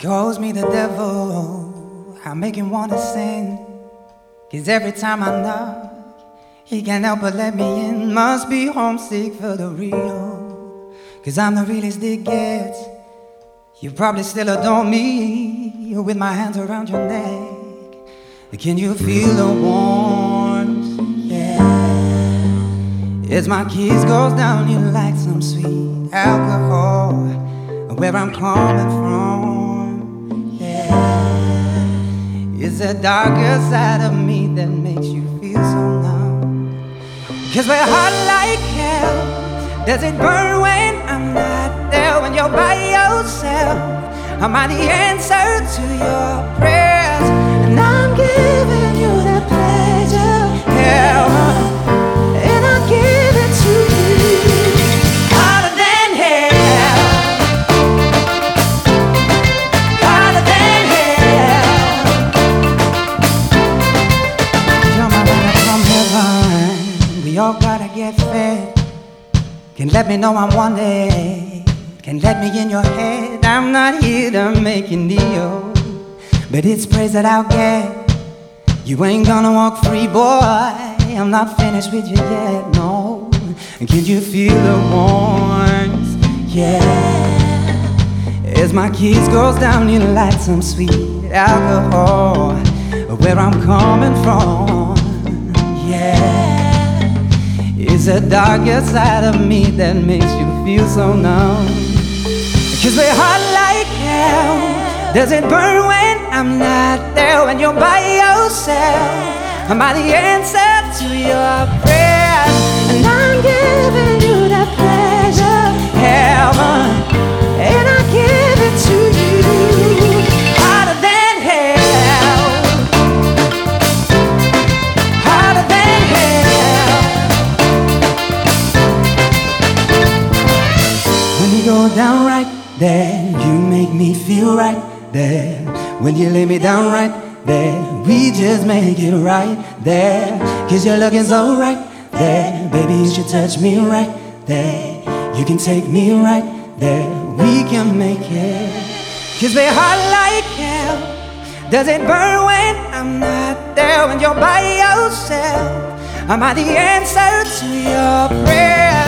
calls me the devil, I make him wanna sin. 'Cause every time I knock, he can't help but let me in. Must be homesick for the real, 'cause I'm the realest it gets. You probably still adore me with my hands around your neck. Can you feel the warmth? Yeah. As my kiss goes down, you like some sweet alcohol. Where I'm coming from, yeah. It's the darker side of me that makes you feel so numb. 'Cause we're hot like hell. Does it burn when I'm not there? When you're by yourself, am I the answer to your prayers? And I'm giving you that pleasure, yeah. And I'll give it to you hotter than hell, hotter than hell. You're my manna from heaven. We all gotta get fed. Can let me know I'm wanted. Can let me in your head. I'm not here to make you kneel, but it's praise that I'll get. You ain't gonna walk free, boy. I'm not finished with you yet, no. And can you feel the warmth? Yeah. As my kiss goes down, you like some sweet alcohol. Where I'm coming from, yeah. It's the darker side of me that makes you feel so numb. 'Cause we're hot like hell. Does it burn when I'm not there? When you're by yourself, am I the answer to your prayers? And I'm giving you that pleasure, heaven, and I give it to you hotter than hell, hotter than hell. When you go down right there, you make me feel right there. When you lay me down right there, we just make it right there. 'Cause you're looking so right there, baby, you should touch me right there. You can take me right there, we can make it. 'Cause we're hot like hell. Does it burn when I'm not there? When you're by yourself, am I the answer to your prayer?